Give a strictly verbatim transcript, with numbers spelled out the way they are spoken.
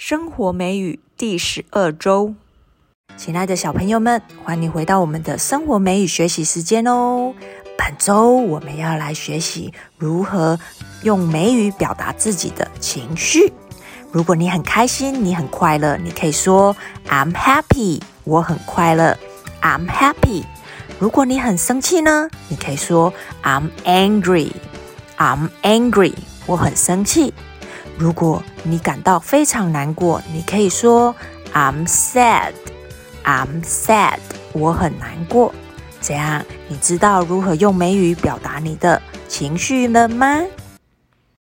生活美语第十二周。亲爱的小朋友们，欢迎回到我们的生活美语学习时间哦。本周我们要来学习如何用美语表达自己的情绪。如果你很开心，你很快乐，你可以说 I'm happy， 我很快乐 I'm happy。 如果你很生气呢，你可以说 I'm angry I'm angry， 我很生气。如果你感到非常难过，你可以说 I'm sad I'm sad， 我很难过。这样你知道如何用美语表达你的情绪了吗？